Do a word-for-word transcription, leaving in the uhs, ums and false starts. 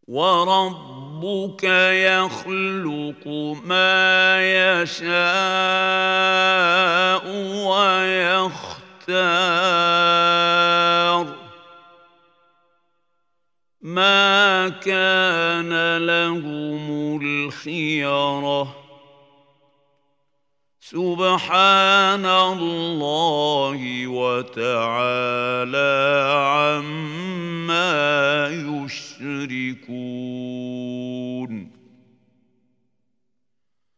وربك يخلق ما يشاء ويختار ما كان لهم الخيرة سبحان الله وتعالى عما يشركون.